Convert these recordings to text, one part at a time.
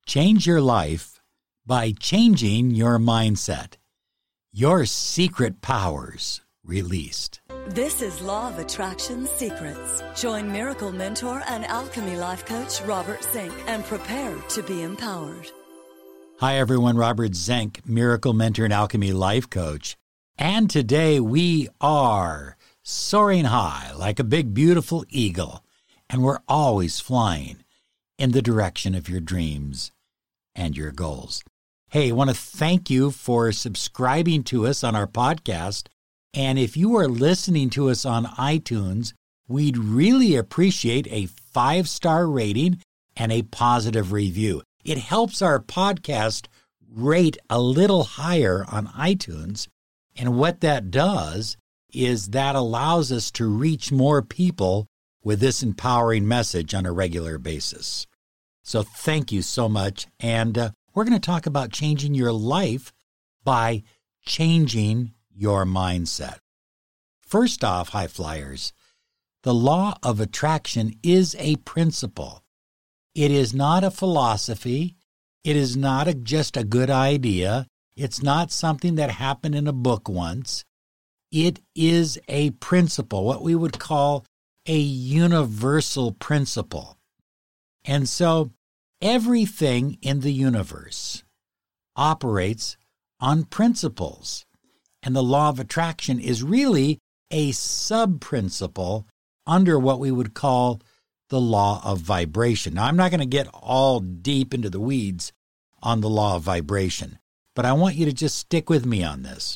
Change your life by changing your mindset. Your secret powers released. This is Law of Attraction Secrets. Join Miracle Mentor and Alchemy Life Coach Robert Zink and prepare to be empowered. Hi everyone, Robert Zink, Miracle Mentor and Alchemy Life Coach. And today we are soaring high like a big beautiful eagle, and we're always flying in the direction of your dreams and your goals. Hey, I want to thank you for subscribing to us on our podcast. And if you are listening to us on iTunes, we'd really appreciate a 5-star rating and a positive review. It helps our podcast rate a little higher on iTunes. And what that does is that allows us to reach more people with this empowering message on a regular basis. So thank you so much. And we're going to talk about changing your life by changing your mindset. First off, high flyers, the law of attraction is a principle. It is not a philosophy. It is not just a good idea. It's not something that happened in a book once. It is a principle, what we would call a universal principle. And so everything in the universe operates on principles. And the law of attraction is really a sub-principle under what we would call the law of vibration. Now, I'm not going to get all deep into the weeds on the law of vibration, but I want you to just stick with me on this.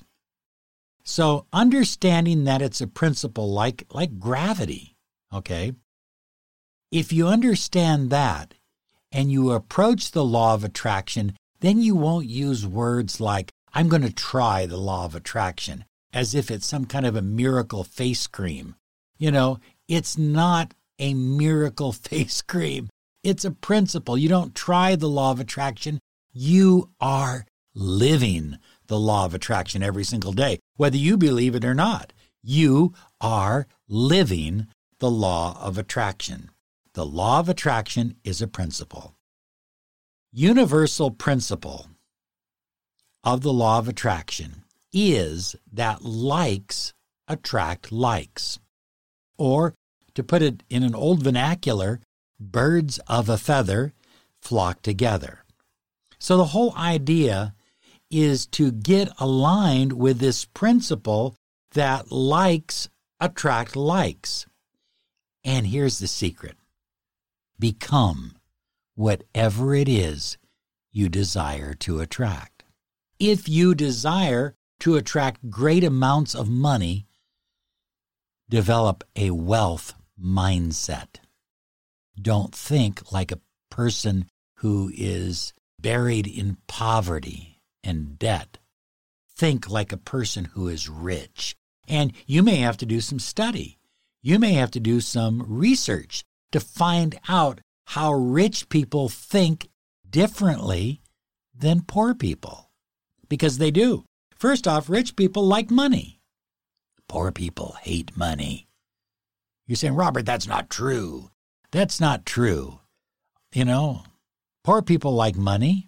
So understanding that it's a principle like gravity, okay? If you understand that and you approach the law of attraction, then you won't use words like, I'm going to try the law of attraction, as if it's some kind of a miracle face cream. You know, it's not a miracle face cream. It's a principle. You don't try the law of attraction. You are living the law of attraction every single day, whether you believe it or not. You are living the law of attraction. The law of attraction is a principle. Universal principle of the law of attraction is that likes attract likes. Or, to put it in an old vernacular, birds of a feather flock together. So the whole idea is to get aligned with this principle that likes attract likes. And here's the secret. Become whatever it is you desire to attract. If you desire to attract great amounts of money, develop a wealth mindset. Don't think like a person who is buried in poverty and debt. Think like a person who is rich. And you may have to do some study. You may have to do some research to find out how rich people think differently than poor people. Because they do. First off, rich people like money. Poor people hate money. You're saying, Robert, that's not true. That's not true. You know, poor people like money.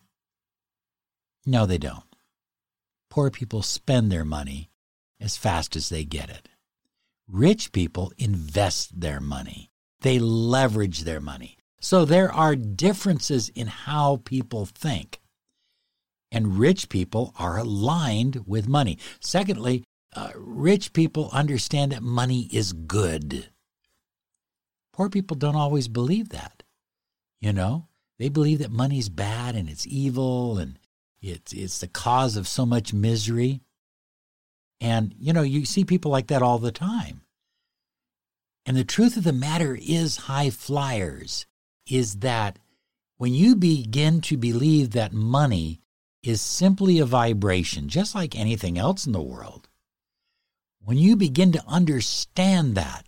No, they don't. Poor people spend their money as fast as they get it. Rich people invest their money. They leverage their money. So there are differences in how people think. And rich people are aligned with money. Secondly, rich people understand that money is good. Poor people don't always believe that. You know, they believe that money's bad and it's evil and it's the cause of so much misery. And, you know, you see people like that all the time. And the truth of the matter is, high flyers, is that when you begin to believe that money is simply a vibration, just like anything else in the world, when you begin to understand that,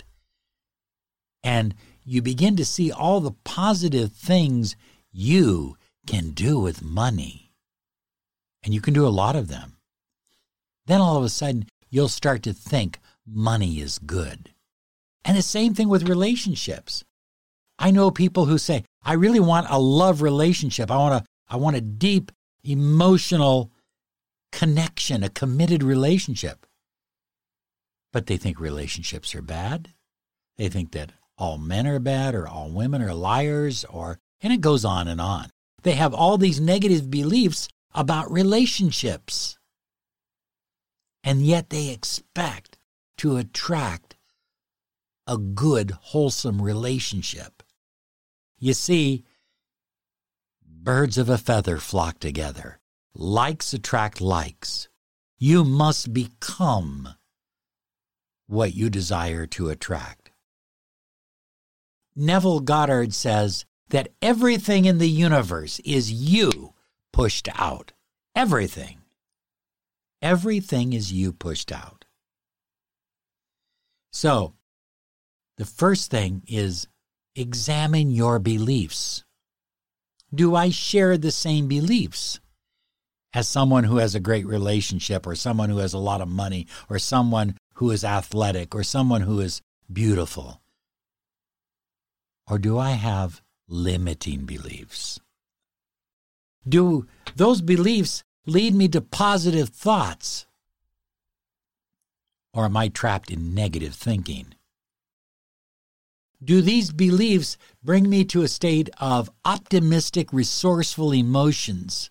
and you begin to see all the positive things you can do with money, and you can do a lot of them, then all of a sudden you'll start to think money is good. And the same thing with relationships. I know people who say, I really want a love relationship. I want I want a deep emotional connection, a committed relationship. But they think relationships are bad. They think that all men are bad or all women are liars, and it goes on and on. They have all these negative beliefs about relationships. And yet they expect to attract a good, wholesome relationship. You see, birds of a feather flock together. Likes attract likes. You must become what you desire to attract. Neville Goddard says that everything in the universe is you pushed out. Everything. Everything is you pushed out. So, the first thing is examine your beliefs. Do I share the same beliefs as someone who has a great relationship, or someone who has a lot of money, or someone who is athletic, or someone who is beautiful? Or do I have limiting beliefs? Do those beliefs lead me to positive thoughts? Or am I trapped in negative thinking? Do these beliefs bring me to a state of optimistic, resourceful emotions?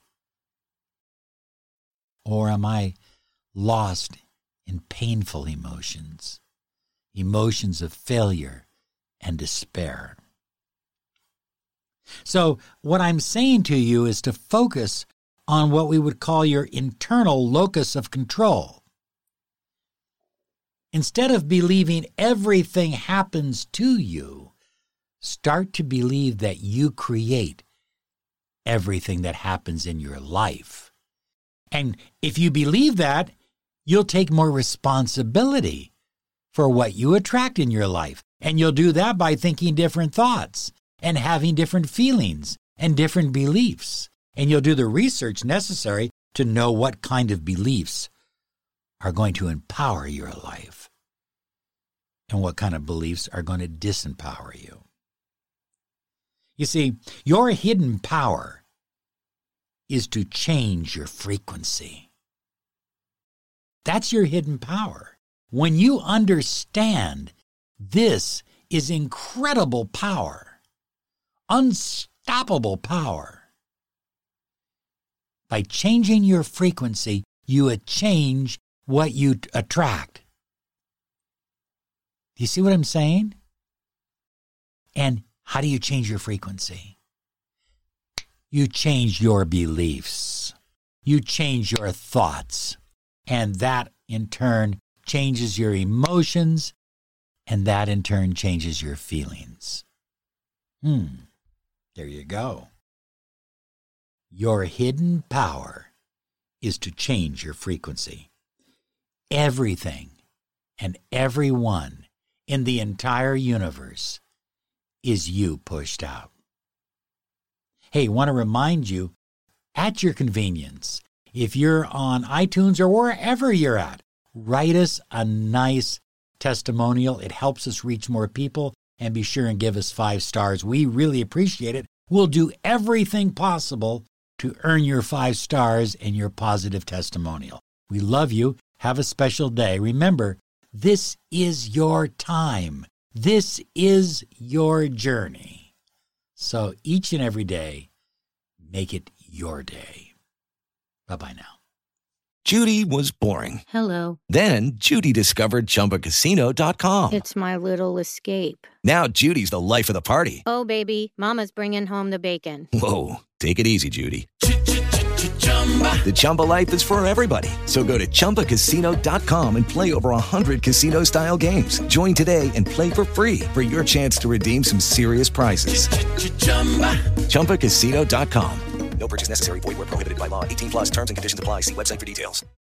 Or am I lost in painful emotions, emotions of failure and despair? So what I'm saying to you is to focus on what we would call your internal locus of control. Instead of believing everything happens to you, start to believe that you create everything that happens in your life. And if you believe that, you'll take more responsibility for what you attract in your life. And you'll do that by thinking different thoughts and having different feelings and different beliefs. And you'll do the research necessary to know what kind of beliefs are going to empower your life and what kind of beliefs are going to disempower you. You see, your hidden power is to change your frequency. That's your hidden power. When you understand this is incredible power, unstoppable power, by changing your frequency, you change what you attract. Do you see what I'm saying? And how do you change your frequency? You change your beliefs. You change your thoughts. And that, in turn, changes your emotions. And that, in turn, changes your feelings. There you go. Your hidden power is to change your frequency. Everything and everyone in the entire universe is you pushed out. Hey, I want to remind you, at your convenience, if you're on iTunes or wherever you're at, write us a nice testimonial. It helps us reach more people, and be sure and give us 5 stars. We really appreciate it. We'll do everything possible to earn your 5 stars and your positive testimonial. We love you. Have a special day. Remember, this is your time. This is your journey. So each and every day, make it your day. Bye-bye now. Judy was boring. Hello. Then Judy discovered ChumbaCasino.com. It's my little escape. Now Judy's the life of the party. Oh, baby, mama's bringing home the bacon. Whoa, take it easy, Judy. The Chumba life is for everybody. So go to ChumbaCasino.com and play over 100 casino-style games. Join today and play for free for your chance to redeem some serious prizes. ChumbaCasino.com. No purchase necessary. Void where prohibited by law. 18+ terms and conditions apply. See website for details.